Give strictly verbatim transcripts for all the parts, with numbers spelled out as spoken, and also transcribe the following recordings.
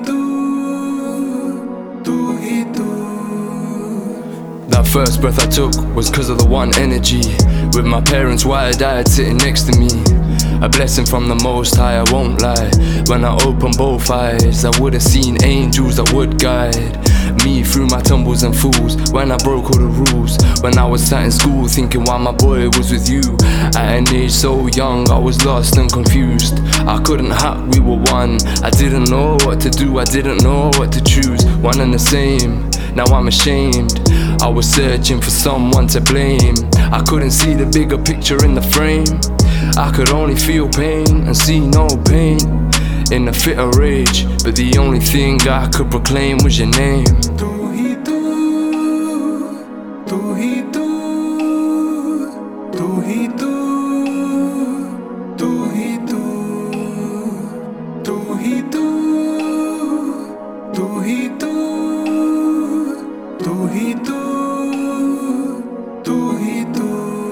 That first breath I took was cause of the one energy. With my parents wide-eyed sitting next to me. A blessing from the Most High, I won't lie. When I opened both eyes, I would've seen angels that would guide me through my tumbles and falls. When I broke all the rules, when I was sat in school thinking why my boy was with you. At an age so young, I was lost and confused. I couldn't hack, we were one. I didn't know what to do, I didn't know what to choose. One and the same, now I'm ashamed. I was searching for someone to blame. I couldn't see the bigger picture in the frame. I could only feel pain and see no pain in a fit of rage. But the only thing I could proclaim was your name. Tu hi tu, tu hi tu, tu hi tu, tu hi tu, tu hi tu, tu hi tu, tu hi tu, tu hi tu.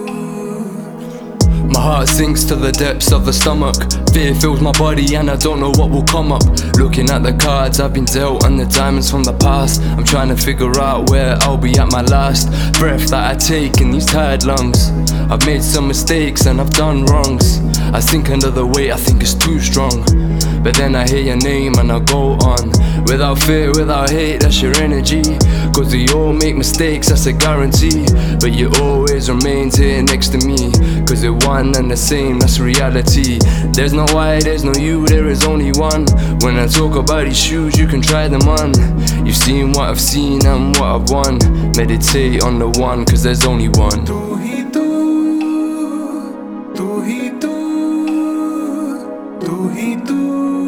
My heart sinks to the depths of the stomach. Fear fills my body and I don't know what will come up. Looking at the cards I've been dealt and the diamonds from the past, I'm trying to figure out where I'll be at my last breath that I take in these tired lungs. I've made some mistakes and I've done wrongs. I sink under the weight, I think it's too strong. But then I hear your name and I go on. Without fear, without hate, that's your energy. Cause we all make mistakes, that's a guarantee. But you always remained here next to me. Cause we're one and the same, that's reality. There's no I, there's no you, there is only one. When I talk about these shoes, you can try them on. You've seen what I've seen and what I've won. Meditate on the one, cause there's only one. Tu hi tu, tu hi tu, tu hi tu.